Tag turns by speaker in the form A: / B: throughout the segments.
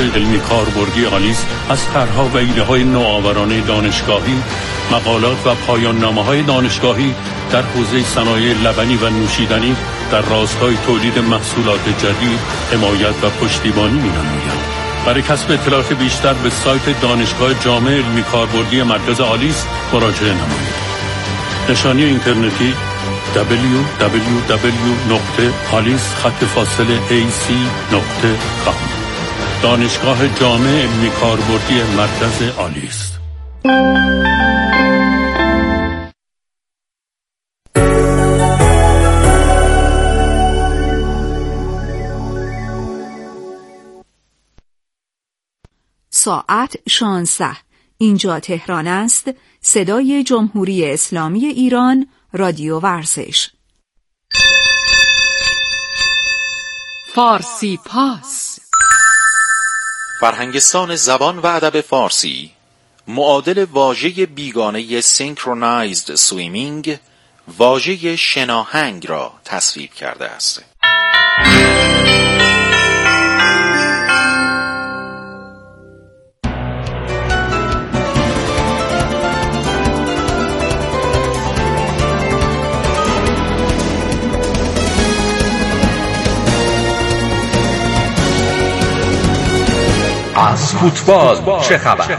A: علمی کاربردی آلیس از طرح‌ها و ایده‌های نوآورانه دانشگاهی، مقالات و پایان‌نامه‌های دانشگاهی در حوزه صنایع لبنی و نوشیدنی در راستای تولید محصولات جدید حمایت و پشتیبانی می‌نماید. برای کسب اطلاعات بیشتر به سایت دانشگاه جامع علمی کاربردی مرکز آلیس مراجعه نمایید. نشانی اینترنتی www.alice-ac.com دانشگاه جامع علمی کاربردی مرکز آلیس.
B: ساعت 16. اینجا تهران است. صدای جمهوری اسلامی ایران، رادیو ورزش.
C: فارسی پاس.
D: فرهنگستان زبان و ادب فارسی معادل واژه بیگانه سینکرونایزد سویمینگ، واژه شناهنگ را تصویب کرده است.
E: از فوتبال چه خبر؟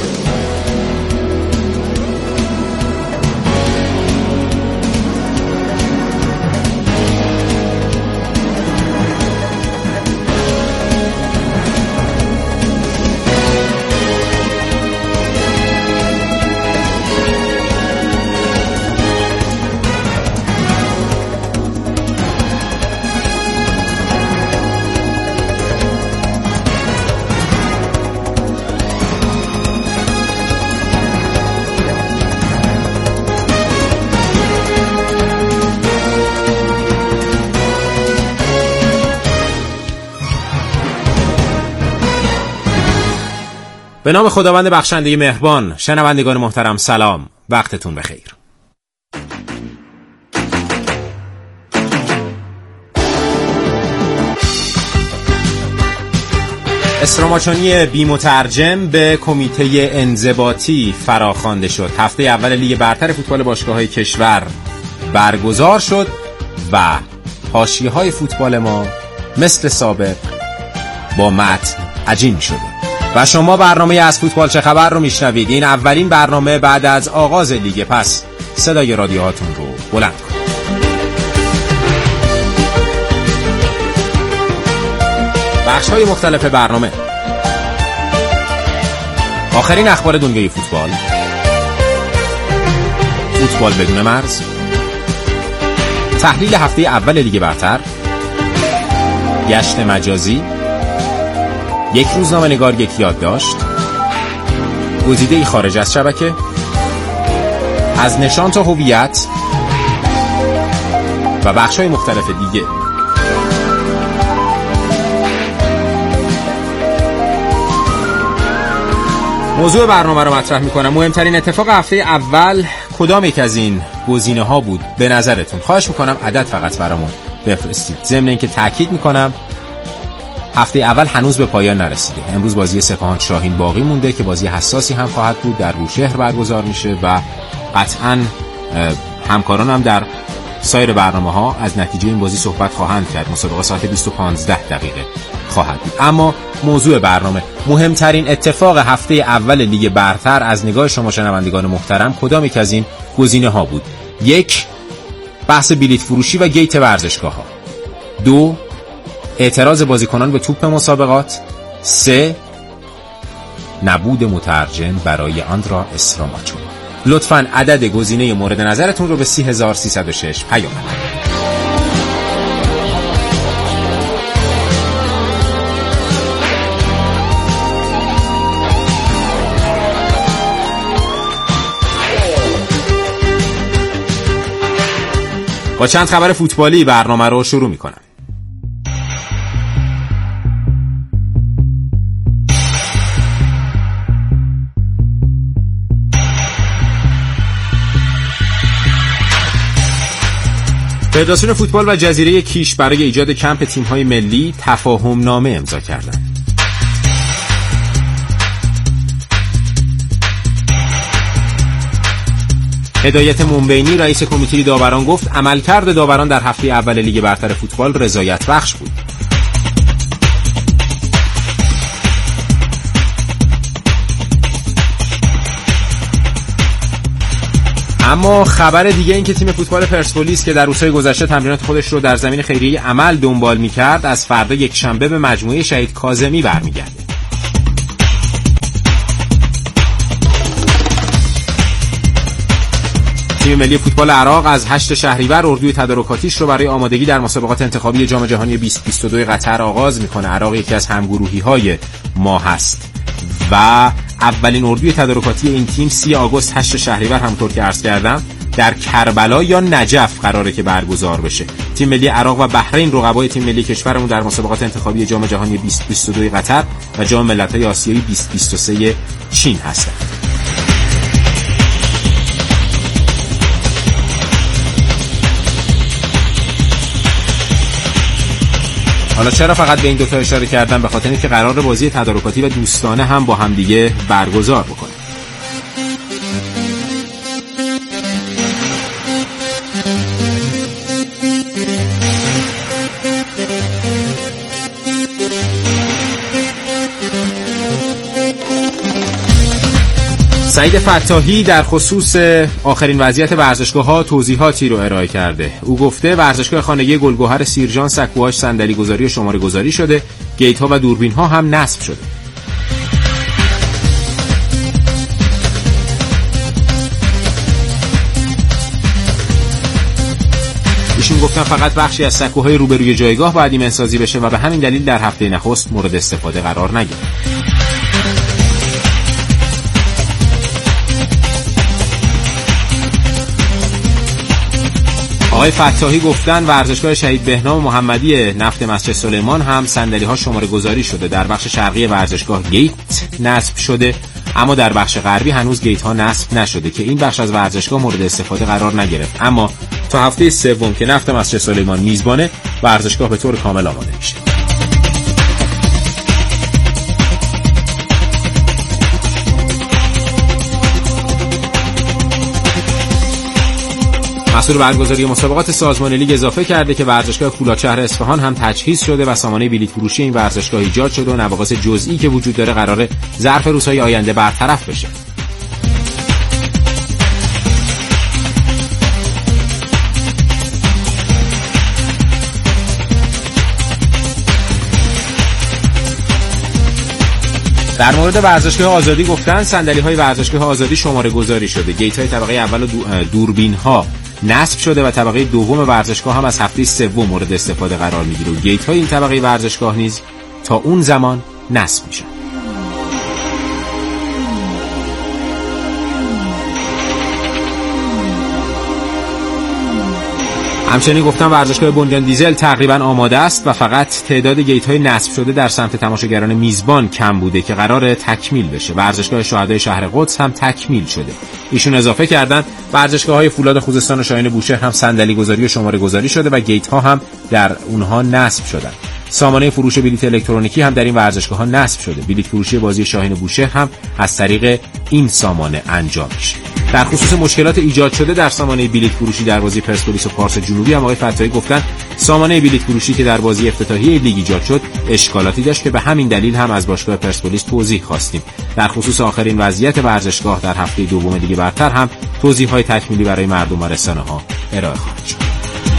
F: به نام خداوند بخشنده مهربان. شنوندگان محترم سلام، وقتتون بخیر. استراماچونی بی‌مترجم به کمیته انضباطی فراخوانده شد. هفته اول لیگ برتر فوتبال باشگاه‌های کشور برگزار شد و حاشیه‌های فوتبال ما مثل سابق با متن عجین شده و شما برنامه از فوتبال چه خبر رو میشنوید. این اولین برنامه بعد از آغاز لیگ، پس صدای رادیوهاتون رو بلند کنید. بخش‌های مختلف برنامه: آخرین اخبار دنیای فوتبال، فوتبال بدون مرز، تحلیل هفته اول لیگ برتر، گشت مجازی، یک روزنامه‌نگار یک یادداشت، گزیده‌ای خارج از شبکه، از نشان تا هویت و بخش‌های مختلف دیگه. موضوع برنامه رو مطرح می‌کنم. مهمترین اتفاق هفته اول کدام یک از این گزینه‌ها بود به نظرتون؟ خواهش می‌کنم عدد فقط برامون بفرستید. ضمن اینکه تاکید می‌کنم هفته اول هنوز به پایان نرسیده. امروز بازی سپاهان شاهین باقی مونده که بازی حساسی هم خواهد بود، در بوشهر برگزار میشه و قطعاً همکاران هم در سایر برنامه‌ها از نتیجه این بازی صحبت خواهند کرد. مسابقه ساعت 20:15 خواهد بود. اما موضوع برنامه، مهمترین اتفاق هفته اول لیگ برتر از نگاه شما شنوندگان محترم کدام یک از این گزینه‌ها بود؟ 1. بحث بلیط فروشی و گیت ورزشگاه‌ها. 2. اعتراض بازیکنان به توپ مسابقات. 3. نبود مترجم برای آندرا استراماچونی. لطفاً عدد گزینه مورد نظرتون رو به 30306 پیام بدید. با چند خبر فوتبالی برنامه رو شروع می‌کنم. فدراسیون فوتبال و جزیره کیش برای ایجاد کمپ تیم‌های ملی تفاهم نامه امضا کردند. هدایت منبینی رئیس کمیته داوران گفت عملکرد داوران در هفته اول لیگ برتر فوتبال رضایت بخش بود. اما خبر دیگه این که تیم فوتبال پرسپولیس که در روزهای گذشته تمرینات خودش رو در زمین خیریه عمل دنبال می‌کرد از فردا یکشنبه به مجموعه شهید کاظمی برمیگرده. تیم ملی فوتبال عراق از 8 شهریور اردوی تدارکاتیش رو برای آمادگی در مسابقات انتخابی جام جهانی 2022 قطر آغاز میکنه. عراق یکی از همگروهی‌های ما هست و اولین اردوی تدارکاتی این تیم 30 آگوست 8 شهریور همونطور که عرض کردم در کربلا یا نجف قراره که برگزار بشه. تیم ملی عراق و بحرین رقبای تیم ملی کشورمون در مسابقات انتخابی جام جهانی 2022 قطر و جام ملت‌های آسیایی 2023 چین هستند. حالا چرا فقط به این دوتا اشاره کردم؟ به خاطر اینکه قرار بازی تدارکاتی و دوستانه هم با هم دیگه برگزار بکنه. سعید فتاحی در خصوص آخرین وضعیت ورزشگاه‌ها توضیحاتی رو ارائه کرده. او گفته ورزشگاه خانگی گلگهر سیرجان سکوهاش صندلی گذاری و شماره گذاری شده، گیت‌ها و دوربین‌ها هم نصب شده. ایشون گفتن فقط بخشی از سکوهای روبروی جایگاه باید ایمن‌سازی بشه و به همین دلیل در هفته نخست مورد استفاده قرار نگرفت. آقای فتاحی گفتن ورزشگاه شهید بهنام محمدی نفت مسجد سلیمان هم صندلی‌ها شماره گذاری شده. در بخش شرقی ورزشگاه گیت نصب شده، اما در بخش غربی هنوز گیت ها نصب نشده که این بخش از ورزشگاه مورد استفاده قرار نگرفت. اما تا هفته سوم که نفت مسجد سلیمان میزبانه، ورزشگاه به طور کامل آماده میشه. مسئول برگزاری مسابقات سازمان لیگ اضافه کرده که ورزشگاه فولادشهر اصفهان هم تجهیز شده و سامانه بلیط فروشی این ورزشگاه ایجاد شده و نواقص جزئی که وجود داره قراره ظرف روزهای آینده برطرف بشه. در مورد ورزشگاه آزادی گفتن صندلی‌های ورزشگاه آزادی شماره گذاری شده، گیت‌های طبقه اول و دوربین‌ها نصب شده و طبقه دوم ورزشگاه هم از هفته سوم مورد استفاده قرار میگیره و گیت‌های این طبقه ورزشگاه نیز تا اون زمان نصب میشن. همچنین گفتن ورزشگاه بنیان دیزل تقریبا آماده است و فقط تعداد گیت‌های نصب شده در سمت تماشاگران میزبان کم بوده که قراره تکمیل بشه. ورزشگاه شهدای شهر قدس هم تکمیل شده. ایشون اضافه کردن ورزشگاه‌های فولاد خوزستان و شاهین بوشهر هم صندلی گذاری و شماره گذاری شده و گیت‌ها هم در اونها نصب شدن. سامانه فروش بلیط الکترونیکی هم در این ورزشگاه‌ها نصب شده. بلیط فروشی بازی شاهین بوشهر هم از طریق این سامانه انجام میشه. در خصوص مشکلات ایجاد شده در سامانه بلیط فروشی در بازی پرسپولیس و پارس جنوبی هم آقای فتاحی گفتن سامانه بلیط فروشی که در بازی افتتاحیه لیگ ایجاد شد اشکالاتی داشت که به همین دلیل هم از باشگاه پرسپولیس توضیح خواستیم. در خصوص آخرین وضعیت ورزشگاه در هفته دوم لیگ برتر هم توضیح‌های تکمیلی برای مردم و رسانه‌ها ارائه خواهد شد.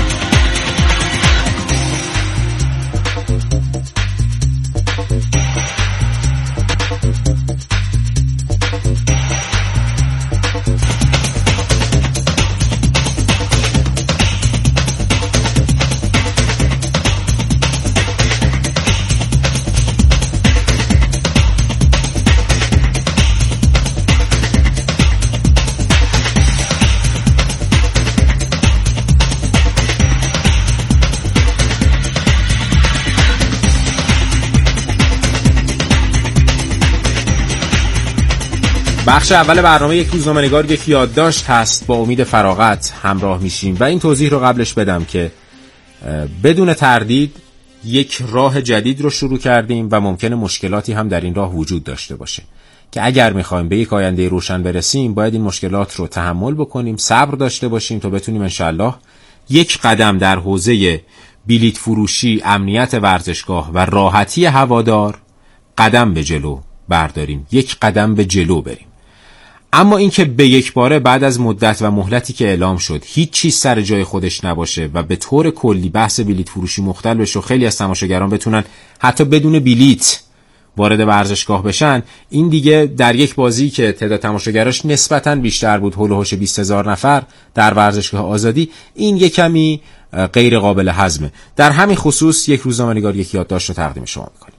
F: بخش اول برنامه یک روزنامه‌نگار یک یادداشت هست. با امید فراغت همراه میشیم و این توضیح رو قبلش بدم که بدون تردید یک راه جدید رو شروع کردیم و ممکنه مشکلاتی هم در این راه وجود داشته باشه. که اگر میخوایم به یک آینده روشن برسیم باید این مشکلات رو تحمل بکنیم، صبر داشته باشیم تا بتونیم انشالله یک قدم در حوزه بلیت فروشی، امنیت ورزشگاه و راحتی هوادار قدم به جلو برداریم، یک قدم به جلو بریم. اما اینکه به یک باره بعد از مدت و مهلتی که اعلام شد هیچ چیز سر جای خودش نباشه و به طور کلی بحث بلیت فروشی مختل بشه و خیلی از تماشاگران بتونن حتی بدون بلیت وارد ورزشگاه بشن، این دیگه در یک بازی که تعداد تماشاگراش نسبتاً بیشتر بود، هولوحش 20,000 نفر در ورزشگاه آزادی، این یک کمی غیر قابل هضمه. در همین خصوص یک روزنامه‌نگار یک یادداشت رو تقدیم شما می‌کنیم.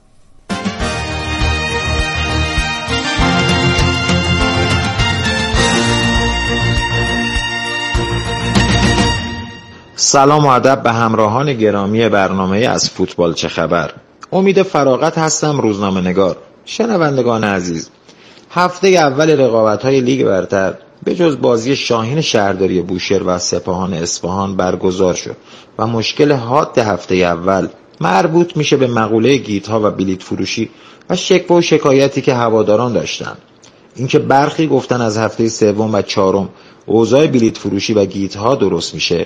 C: سلام و ادب به همراهان گرامی برنامه از فوتبال چه خبر. امید فراغت هستم، روزنامه نگار. شنوندگان عزیز، هفته اول رقابت‌های لیگ برتر به جز بازی شاهین شهرداری بوشهر و سپاهان اصفهان برگزار شد و مشکل حاد هفته اول مربوط میشه به مقوله گیت‌ها و بلیت فروشی و شکوه و شکایتی که هواداران داشتن. اینکه برخی گفتن از هفته سوم و چهارم اوضاع بلیت فروشی و گیت‌ها درست میشه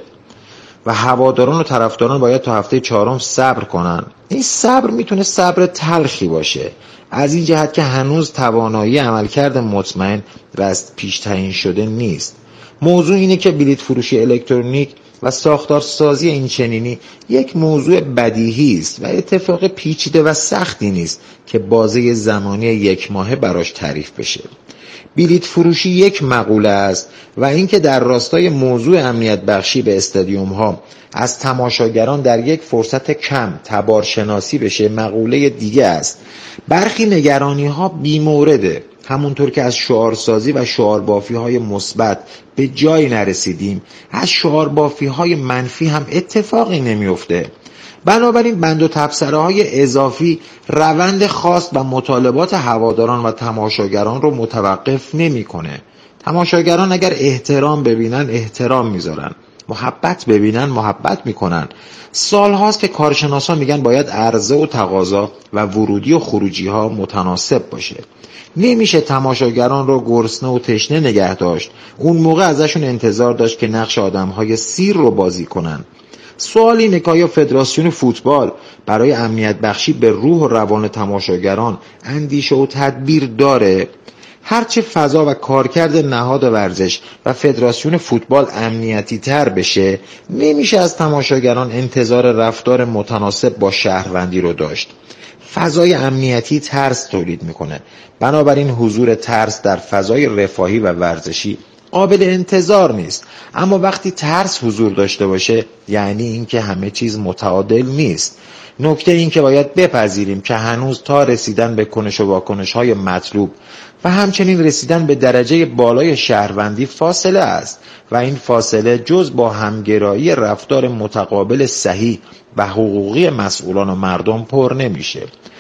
C: و هواداران و طرفداران باید تا هفته چهارم صبر کنن. این صبر میتونه صبر تلخی باشه، از این جهت که هنوز توانایی عملکرد مطمئن و پیش تعیین شده نیست. موضوع اینه که بلیت فروشی الکترونیک و ساختارسازی این چنینی یک موضوع بدیهی است و اتفاق پیچیده و سختی نیست که بازه زمانی یک ماهه براش تعریف بشه. بلیت فروشی یک مقوله است و اینکه در راستای موضوع امنیت بخشی به استادیوم ها از تماشاگران در یک فرصت کم تبارشناسی بشه مقوله دیگه است. برخی نگرانی ها بی‌مورده، همونطور که از شعارسازی و شعاربافی های مثبت به جایی نرسیدیم، از شعاربافی های منفی هم اتفاقی نمیفته. بنابراین بند و تبصره های اضافی روند خاص و مطالبات هواداران و تماشاگران رو متوقف نمی‌کنه. تماشاگران اگر احترام ببینن احترام میذارن، محبت ببینن محبت میکنن. سال هاست که کارشناسان میگن باید عرضه و تقاضا و ورودی و خروجی ها متناسب باشه. نمیشه تماشاگران رو گرسنه و تشنه نگه داشت، اون موقع ازشون انتظار داشت که نقش آدم‌های سیر رو بازی کنن. سوال اینه که آیا فدراسیون فوتبال برای امنیت بخشی به روح و روان تماشاگران اندیشه و تدبیر داره؟ هرچه فضا و کارکرد نهاد ورزش و فدراسیون فوتبال امنیتی تر بشه، نمیشه از تماشاگران انتظار رفتار متناسب با شهروندی رو داشت. فضای امنیتی ترس تولید میکنه، بنابراین حضور ترس در فضای رفاهی و ورزشی قابل انتظار نیست. اما وقتی ترس حضور داشته باشه یعنی اینکه همه چیز متعادل نیست. نکته این که باید بپذیریم که هنوز تا رسیدن به کنش و واکنش های مطلوب و همچنین رسیدن به درجه بالای شهروندی فاصله است و این فاصله جز با همگرایی رفتار متقابل صحیح و حقوقی مسئولان و مردم پر نمیشه.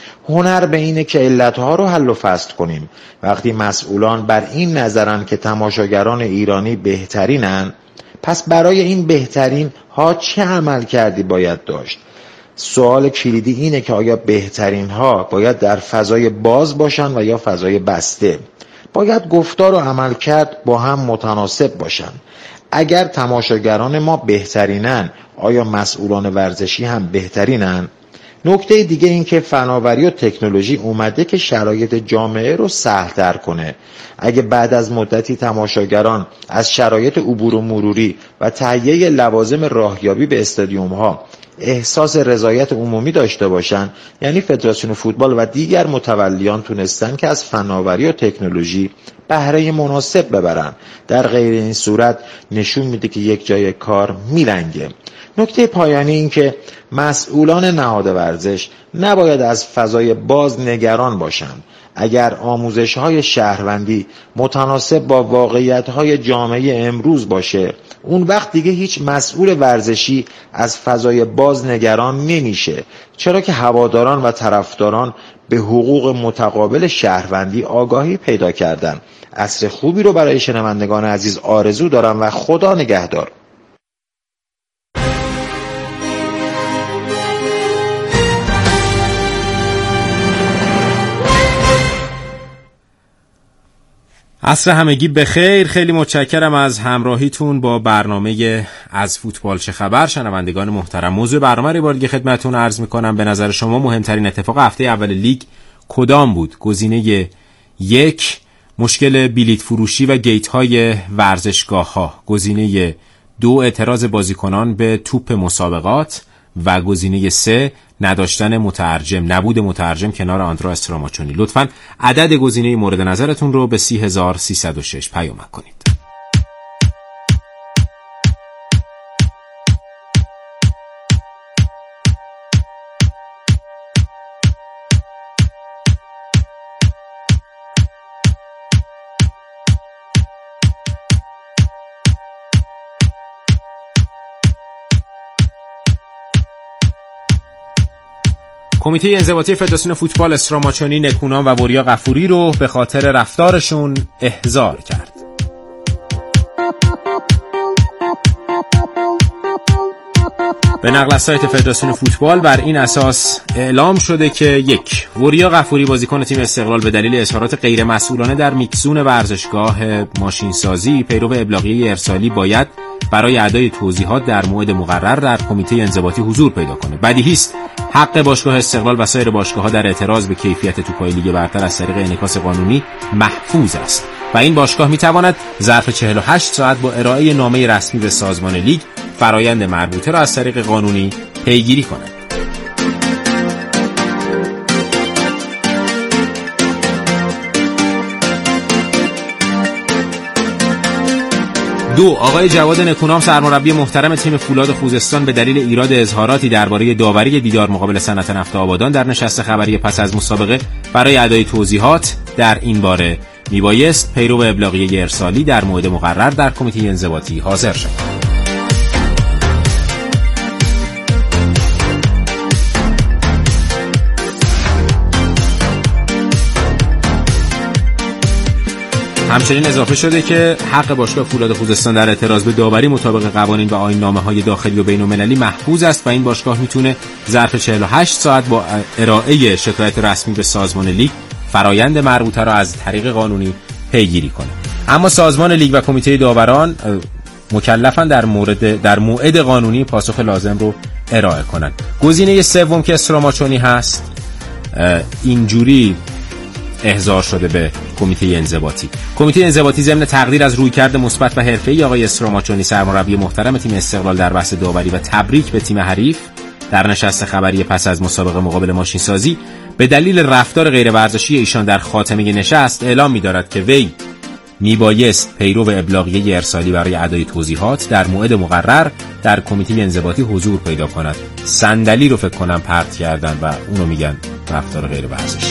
C: هنر به اینه که علتها رو حل و فصل کنیم. وقتی مسئولان بر این نظرن که تماشاگران ایرانی بهترینن، پس برای این بهترین ها چه عمل کردی باید داشت؟ سوال کلیدی اینه که آیا بهترین ها باید در فضای باز باشن و یا فضای بسته؟ باید گفتار و عمل کرد با هم متناسب باشن. اگر تماشاگران ما بهترینن، آیا مسئولان ورزشی هم بهترینن؟ نکته دیگه این که فناوری و تکنولوژی اومده که شرایط جامعه رو سهل‌تر کنه. اگه بعد از مدتی تماشاگران از شرایط عبور و مروری و تهیه لوازم راهیابی به استادیوم ها احساس رضایت عمومی داشته باشن، یعنی فدراسیون فوتبال و دیگر متولیان تونستن که از فناوری و تکنولوژی بهره مناسب ببرن. در غیر این صورت نشون میده که یک جای کار میلنگه. نکته پایانی این که مسئولان نهاد ورزش نباید از فضای باز نگران باشند. اگر آموزش‌های شهروندی متناسب با واقعیت‌های جامعه امروز باشه، اون وقت دیگه هیچ مسئول ورزشی از فضای باز نگران نمیشه، چرا که هواداران و طرفداران به حقوق متقابل شهروندی آگاهی پیدا کردن. عصر خوبی رو برای شنوندگان عزیز آرزو دارم و خدا نگهدار.
F: عصر همگی بخیر. خیلی متشکرم از همراهیتون با برنامه از فوتبال چه خبر. شنوندگان محترم، موضوع برنامه رو بار دیگه خدمتتون عرض می‌کنم. به نظر شما مهمترین اتفاق هفته اول لیگ کدام بود؟ گزینه 1 مشکل بلیط فروشی و گیت‌های ورزشگاه‌ها، گزینه 2 اعتراض بازیکنان به توپ مسابقات و گزینه 3 نداشتن مترجم، نبود مترجم کنار آندرا استراماچونی. لطفاً عدد گزینه مورد نظرتون رو به 30306 پیام کنید. کمیته انضباطی فدراسیون فوتبال استراماچونی نکونام و وریا غفوری رو به خاطر رفتارشون احضار کرد. به نقل از سایت فدراسیون فوتبال بر این اساس اعلام شده که 1 وریا غفوری بازیکن تیم استقلال به دلیل اظهارات غیر مسئولانه در میکزون ورزشگاه ماشینسازی پیرو ابلاغیه ارسالی باید برای ادای توضیحات در موعد مقرر در کمیته انضباطی حضور پیدا کنه. بدیهی است حق باشگاه استقلال و سایر باشگاه‌ها در اعتراض به کیفیت توپ‌های لیگ برتر از طریق انعکاس قانونی محفوظ است و این باشگاه می‌تواند ظرف 48 ساعت با ارائه نامه رسمی به سازمان لیگ فرایند مربوطه را از طریق قانونی پیگیری کند. 2 آقای جواد نکونام سرمربی محترم تیم فولاد خوزستان به دلیل ایراد اظهاراتی درباره داوری دیدار مقابل صنعت نفت آبادان در نشست خبری پس از مسابقه برای ادای توضیحات در این باره میبایست پیرو ابلاغیه ارسالی در موعد مقرر در کمیته انضباطی حاضر شد. همچنین اضافه شده که حق باشگاه فولاد خوزستان در اعتراض به داوری مطابق قوانین و آیین‌نامه‌های داخلی و بین‌المللی محفوظ است و این باشگاه میتونه ظرف 48 ساعت با ارائه شکایت رسمی به سازمان لیگ فرایند مربوطه را از طریق قانونی پیگیری کنه. اما سازمان لیگ و کمیته داوران مکلفن در موعد قانونی پاسخ لازم رو ارائه کنن. گزینه 3 که استراماچونی هست اینجوری احضار شده به کمیته انضباطی. کمیته انضباطی ضمن تقدیر از رویکرد مثبت و حرفه‌ای آقای استراماچونی سرمربی محترم تیم استقلال در بحث داوری و تبریک به تیم حریف در نشست خبری پس از مسابقه مقابل ماشینسازی به دلیل رفتار غیر ورزشی ایشان در خاتمه نشست اعلام می‌دارد که وی میبایست پیرو ابلاغیه ارسالی برای ادای توضیحات در موعد مقرر در کمیته انضباطی حضور پیدا کند. صندلی رو فکر کنم پرت کردن و اونو میگن رفتار غیر ورزشی.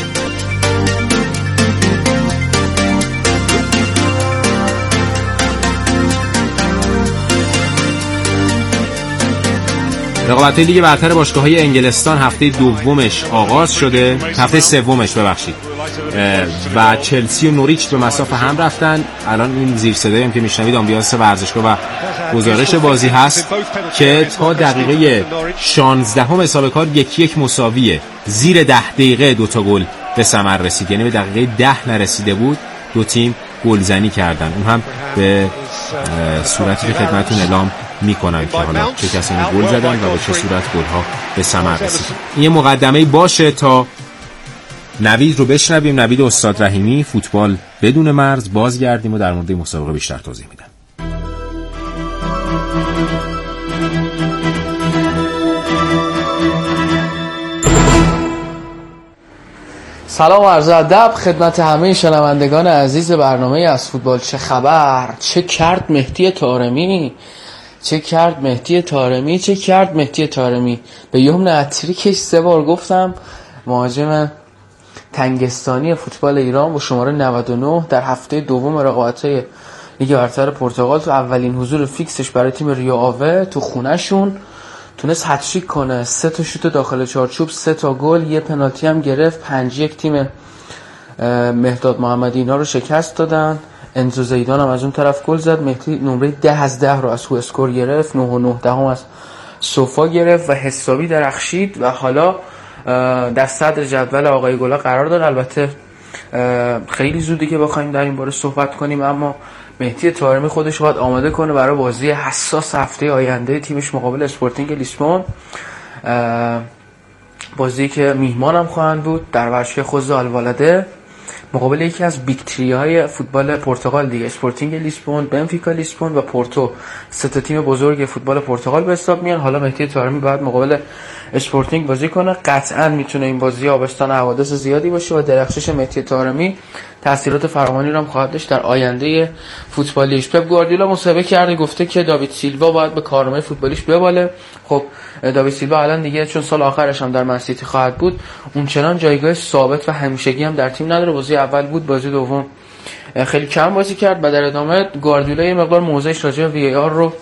F: رقابت لیگ برتر باشگاه‌های انگلستان هفته دومش آغاز شده، هفته سومش ببخشید، و چلسی و نوریچ به مسافه هم رفتن. الان این زیر صدایی هم که میشنوید آمبیانس ورزشگاه و گزارش بازی هست که تا دقیقه 16 حساب کار 1-1 مساویه. زیر 10 دقیقه 2 تا گل به ثمر رسید، یعنی به دقیقه 10 نرسیده بود دو تیم گلزنی کردن، اون هم به صورتی که خدمتتون اعلام میکنن که حالا چه کسانی گل زدن و به چه صورت گل‌ها به ثمر رسید. این یه مقدمه باشه تا نوید رو بشنویم. نوید استاد رحیمی، فوتبال بدون مرز. بازگردیم و در مورد مسابقه بیشتر توضیح میدم.
G: سلام و عرض ادب خدمت همه شنوندگان عزیز برنامه از فوتبال چه خبر. چه کرد مهدی طارمی به یمن اتریکش 3 بار گفتم. مهاجم تنگستانی فوتبال ایران با شماره 99 در هفته دوم رقابت‌های لیگ برتر پرتغال تو اولین حضور فیکسش برای تیم ریو آوه تو خونه‌شون تونست هتریک کنه. 3 تا شوت داخل چارچوب، 3 تا گل، یه پنالتی هم گرفت. 5-1 تیم مهداد محمدی اینا رو شکست دادن. انزو زیدان هم از اون طرف گل زد. مهدی نمره 10 از 10 رو از هو اسکور گرفت، 9.9 از سوفا گرفت و حسابی درخشید و حالا در صدر جدول آقای گلا قرار داره. البته خیلی زوده که بخوایم در این باره صحبت کنیم، اما مهدی طارمی خودش باید آماده کنه برای بازی حساس هفته آینده تیمش مقابل اسپورتینگ لیسبون، بازی که میهمان هم خواهند بود در ورزشگاه خوزه آلوالده مقابل یکی از بیکتری‌های فوتبال پرتغال دیگه، اسپورتینگ لیسبون، بنفیکا لیسبون و پورتو. سه تا تیم بزرگ فوتبال پرتغال به حساب میان. حالا مهدی طارمی باید مقابل اسپورتینگ بازی کنه. قطعاً میتونه این بازی آبستن حوادث زیادی باشه و درخشش مهدی طارمی تاثیرات فراوانی رو هم خواهد داشت در آینده فوتبالیش. پپ گواردیولا مصاحبه کرده، گفته که داوید سیلوا باید به کارنامه فوتبالیش بباله. خب داوید سیلوا الان دیگه چون سال آخرش هم در منسیتی خواهد بود، اونچنان جایگاه ثابت و همیشگی هم در تیم نداره. بازی اول بود، بازی دوم خیلی کم بازی کرد و در ادامه گواردیولا یه مقدار موضعش راجع به وی آر رو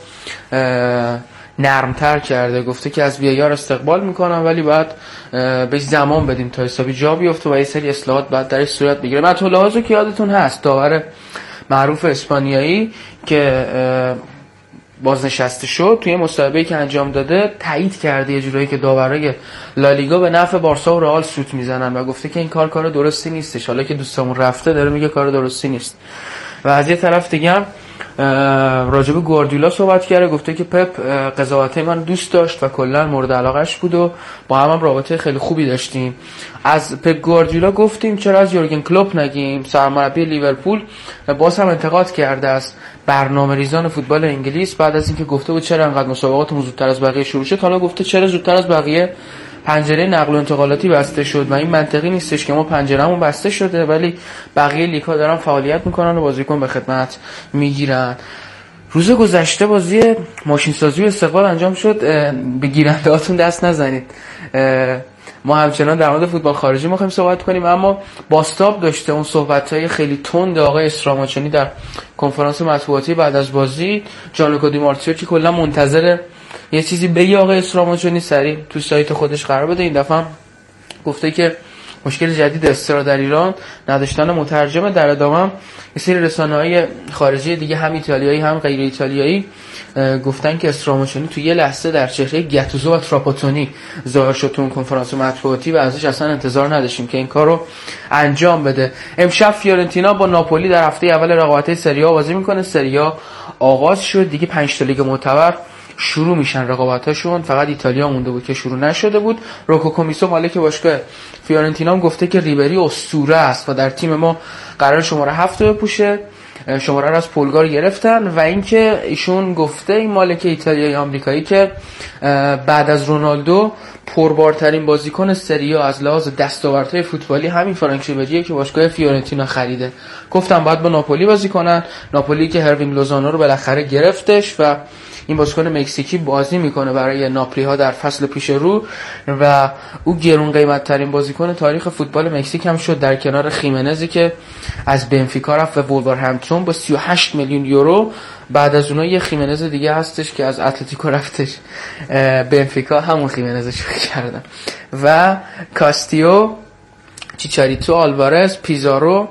G: نرمتر کرده. گفته که از وی آر استقبال میکنم ولی باید بهش زمان بدیم تا حسابی جا بیفته و یه سری اصلاحات بعد درش صورت بگیره. مطلعاتو که یادتون هست، داور معروف اسپانیایی که بازنشسته شد، توی مصاحبه‌ای که انجام داده تایید کرده یه جورایی که داورای لالیگا به نفع بارسا و رئال سوت میزنن و گفته که این کار درستی نیستش. حالا که دوستمون رفته داره میگه کار درستی نیست. و از یه طرف دیگه هم راجب گواردیولا صحبت کرده، گفته که پپ قضاوتای من دوست داشت و کلا مورد علاقهش بود و با هم رابطه خیلی خوبی داشتیم. از پپ گواردیولا گفتیم چرا از یورگن کلوپ نگیم، سرمربی لیورپول باز هم انتقاد کرده از برنامه‌ریزان فوتبال انگلیس بعد از اینکه گفته بود چرا انقدر مسابقاتمون زودتر از بقیه شروع شد. حالا گفته چرا زودتر از بقیه پنجره نقل و انتقالاتی بسته شد و این منطقی نیستش که ما پنجرهمون بسته شده ولی بقیه لیگ‌ها دارن فعالیت میکنن و بازیکن به خدمت میگیرن. روز گذشته بازی ماشین‌سازی و استقلال انجام شد. به گیرنده‌هاتون دست نزنید. ما همچنان در مورد فوتبال خارجی می‌خوایم صحبت کنیم، اما باستاب داشته اون صحبت‌های خیلی تند آقای استراماچونی در کنفرانس مطبوعاتی بعد از بازی. جانلوکا دی مارتیو که کلا منتظر یه چیزی بگه آقای استراماچونی سریع تو سایت خودش قرار بده. این دفعه گفته که مشکل جدید استرا در ایران نداشتن مترجم. در ادامه هم یه سری رسانه‌های خارجی دیگه هم ایتالیایی هم غیر ایتالیایی گفتن که استراماچونی تو یه لحظه در چهره گاتوزو و تراپاتونی ظاهر شد تو اون کنفرانس مطبوعاتی و ازش اصلا انتظار نداشتیم که این کارو انجام بده. امشب فیورنتینا با ناپولی در هفته اول رقابت‌های سری آ بازی میکنه. سری آ آغاز شد دیگه، 5 تا لیگ معتبر شروع میشن رقابتاشون، فقط ایتالیا مونده بود که شروع نشده بود. روکو کومیسو مالک باشگاه فیورنتینا هم گفته که ریبری اسطوره است و در تیم ما قرار شماره 7 بپوشه. شماره رو از پولگار گرفتن و اینکه ایشون گفته، این مالک ایتالیایی آمریکایی، که بعد از رونالدو پربارترین بازیکن سری آ از لحاظ دستاوردهای فوتبالی همین فرانک ریبریه که باشگاه فیورنتینا خریده. گفتم باید با ناپولی بازی کنن، ناپولی که هروینگ لوزانو رو بالاخره گرفتش و این بازیکن مکزیکی بازی میکنه برای ناپولی ها در فصل پیش رو و او گرون قیمت ترین بازیکن تاریخ فوتبال مکزیک هم شد در کنار خیمنزی که از بنفیکا رفت و وولورهمپتون با 38 میلیون یورو. بعد از اونها یه خیمنز دیگه هستش که از اتلتیکو رفتش بنفیکا، همون خیمنزش کردن. و کاستیو، چیچاریتو، آلوارز، پیزارو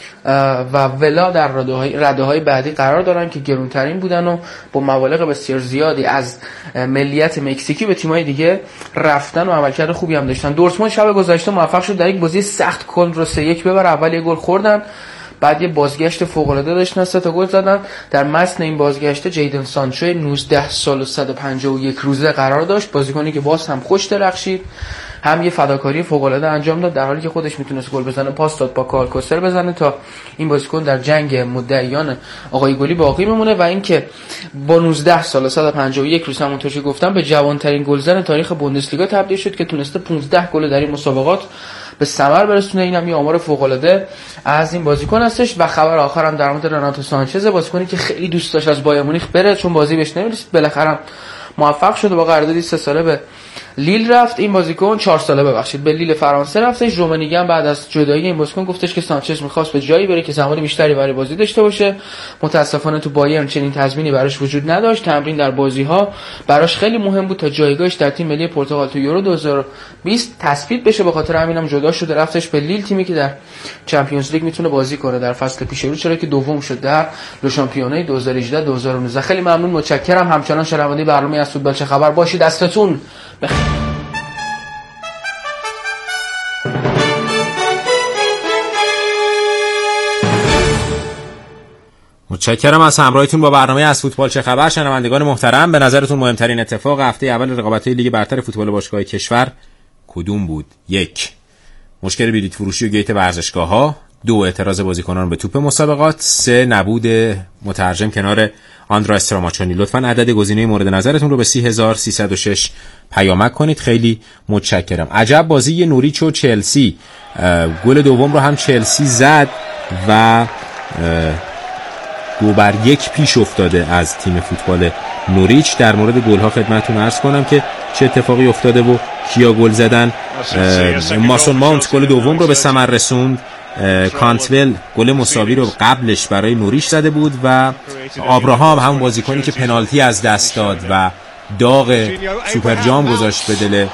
G: و ولا در رده‌های بعدی قرار دارن که گرونترین بودن و با مبالغ بسیار زیادی از ملیت مکزیکی به تیم‌های دیگه رفتن و عملکرد خوبی هم داشتن. دورتموند شب گذشته موفق شد در یک بازی سخت کلن رو 3-1 ببره. اول یه گل خوردن، بعد یه بازگشت فوق‌العاده داشتن، 3 تا گل زدن. در متن این بازگشت جیدن سانچو 19 سال و 151 روزه قرار داشت، بازیکنی که باز هم خوش درخشید، هم یه فداکاری فوق‌العاده انجام داد در حالی که خودش میتونست گل بزنه، پاس داد با کارکوسر بزنه تا این بازیکن در جنگ مدعیان آقای گلی باقی بمونه. و اینکه با 19 سال و 151 روز همونطور که گفتم به جوان‌ترین گلزن تاریخ بوندسلیگا تبدیل شد که تونسته 15 گل در این مسابقات به ثمر برسونه. اینم یه آمار فوق‌العاده از این بازیکن هستش. و خبر آخرم در مورد رناتو سانچز، بازیکنی که خیلی دوست داشت از بایر مونیخ بره چون بازی بهش نمی‌رسید، بالاخره موفق شد و با قراردادی 3 ساله به لیل رفت. این بازیکن 4 ساله به لیل فرانسه رفتش. رومنیگی هم بعد از جدایی این بازیکن گفتش که سانچز می‌خواست به جایی بره که زمان بیشتری برای بازی داشته باشه. متأسفانه تو بایرن چنین تضمینی براش وجود نداشت. تمرین در بازی‌ها براش خیلی مهم بود تا جایگاهش در تیم ملی پرتغال تو یورو 2020 تثبیت بشه، به خاطر همینم جدا شده رفتش به لیل، تیمی که در چمپیونز لیگ میتونه بازی کنه در فصل پیش رو، چرا که دوم شد در لو شامپیونای 2018 2019. خیلی ممنون، متشکرم. همچنان شنونده برنامه از فوتبال چه خبر باشید. دستتون بخیر.
F: متشکرم از همراهیتون با برنامه از فوتبال چه خبر. شنوندگان محترم، به نظرتون مهمترین اتفاق هفته اول رقابت‌های لیگ برتر فوتبال باشگاه‌های کشور کدوم بود؟ 1. مشکل بلیط فروشی و گیت ورزشگاه‌ها. 2. اعتراض بازیکنان به توپ مسابقات. 3. نبود مترجم کنار آندرا استراماچونی. لطفاً عدد گزینه مورد نظرتون رو به 30306 پیامک کنید. خیلی متشکرم. عجب بازی نوریچ و چلسی. گل دوم رو هم چلسی زد و 2-1 پیش افتاده از تیم فوتبال نوریچ. در مورد گل‌ها خدمتتون عرض کنم که چه اتفاقی افتاده و کیا گل زدن. ماسون ماونت گل دوم رو به ثمر رسوند. کانتول گل مساوی رو قبلش برای نوریچ زده بود و آبراهام همون بازیکنی که پنالتی از دست داد و داغ سوپر جام گذاشت به دل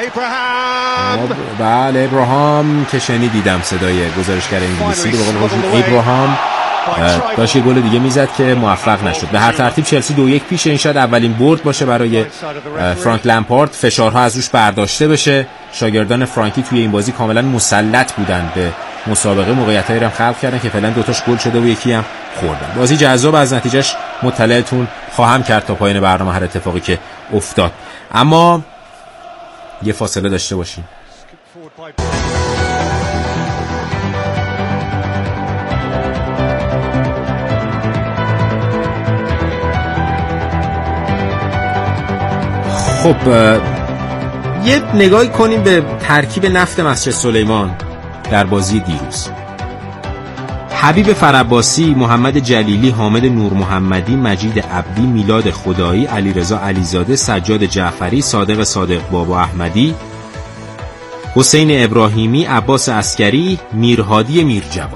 F: بله ابراهام که شنیدیدم صدای گزارشگر انگلیسی رو به قول حضور ابراهام داشت یه گل دیگه میزد که موفق نشد. به هر ترتیب چلسی 2-1 پیش. این شاید اولین برد باشه برای فرانک لمپارد. فشارها از روش برداشته بشه. شاگردان فرانکی توی این بازی کاملا مسلط بودن به مسابقه، موقعیتایی رو خلق کردن که فعلا 2 تاش گل شده و یکی هم خوردن. بازی جذاب، از نتیجهش مطلعتون خواهم کرد تا پایان برنامه هر اتفاقی که افتاد. اما یه فاصله داشته باشیم. خب یه نگاهی کنیم به ترکیب نفت مسجد سلیمان در بازی دیروز. حبیب فرعباسی، محمد جلیلی، حامد نور محمدی، مجید عبدی، میلاد خدایی، علیرضا علیزاده، سجاد جعفری، صادق بابا احمدی، حسین ابراهیمی، عباس عسکری، میرهادی میرجوان.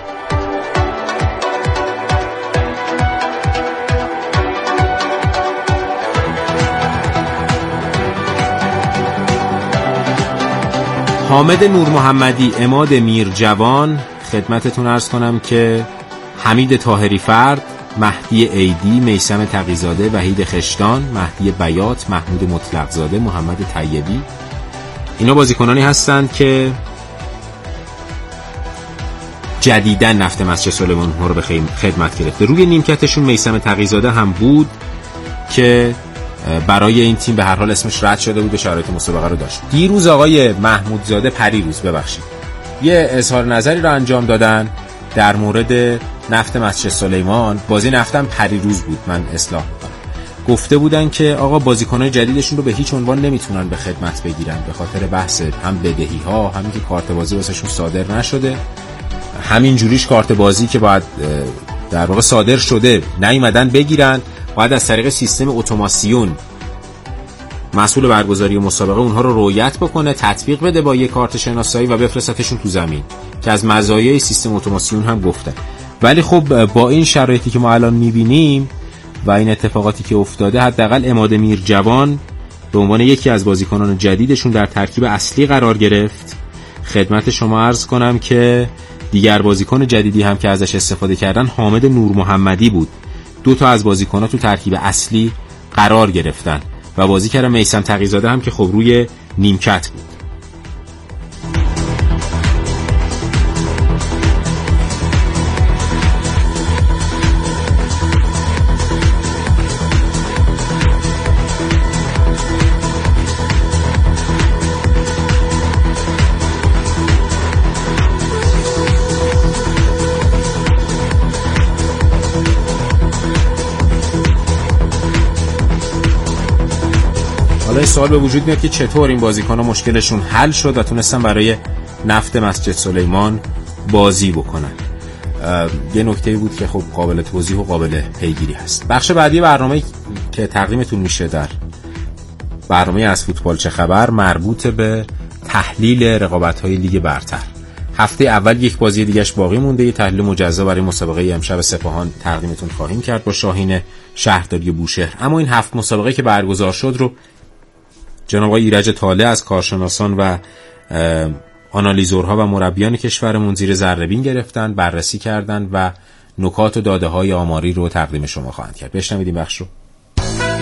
F: حامد نور محمدی، عماد میرجوان، خدمتتون عرض کنم که حمید طاهری فرد، مهدی عیدی، میثم تقی‌زاده، وحید خشتان، مهدی بیات، محمود مطلقزاده، محمد طیبی، اینا بازیکنانی هستند که جدیداً نفت مسجد سلیمان ها رو به خدمت گرفته. روی نیمکتشون میثم تقی‌زاده هم بود که برای این تیم به هر حال اسمش رد شده بود و شرایط مسابقه رو داشت. دیروز آقای محمودزاده یه اظهار نظری رو انجام دادن در مورد نفت مسجد سلیمان. بازی نفتم پریروز بود، من اصلاح میکنم. گفته بودن که آقا بازیکنان جدیدشون رو به هیچ عنوان نمیتونن به خدمت بگیرن به خاطر بحث هم بدهی ها، همین که کارت بازی واسهشون صادر نشده، همین جوریش کارت بازی که باید در واقع صادر شده نیومدن بگیرن، باید از طریق سیستم اتوماسیون مسئول برگزاری مسابقه اونها رو رعایت بکنه، تطبیق بده با یه کارت شناسایی و بفرستتشون تو زمین، که از مزایای سیستم اتوماسیون هم گفتن. ولی خب با این شرایطی که ما الان میبینیم و این اتفاقاتی که افتاده، حداقل عماد میرجوان به عنوان یکی از بازیکنان جدیدشون در ترکیب اصلی قرار گرفت. خدمت شما عرض کنم که دیگر بازیکن جدیدی هم که ازش استفاده کردن حامد نور محمدی بود. 2 تا از بازیکن‌ها تو ترکیب اصلی قرار گرفتن و بازیکن میثم تقی‌زاده هم که خب روی نیمکت بود. حالا سوال به وجود میاد که چطور این بازیکن‌ها مشکلشون حل شد و تونستن برای نفت مسجد سلیمان بازی بکنن. یه نکته بود که خب قابل توضیح و قابل پیگیری هست. بخش بعدی برنامه که تقدیمتون میشه در برنامه از فوتبال چه خبر مربوط به تحلیل رقابت‌های لیگ برتر. هفته اول یک بازی دیگه‌اش باقی مونده. یه تحلیل مجزا برای مسابقه امشب سپاهان تقدیمتون خواهیم کرد با شاهین شهرداری بوشهر. اما این 7 مسابقه که برگزار شد رو جناب آقای ایرج طالع از کارشناسان و آنالیزورها و مربیان کشورمون زیر ذره‌بین گرفتن، بررسی کردن و نکات و داده‌های آماری رو تقدیم شما خواهند کرد. بشنوید این بخش رو.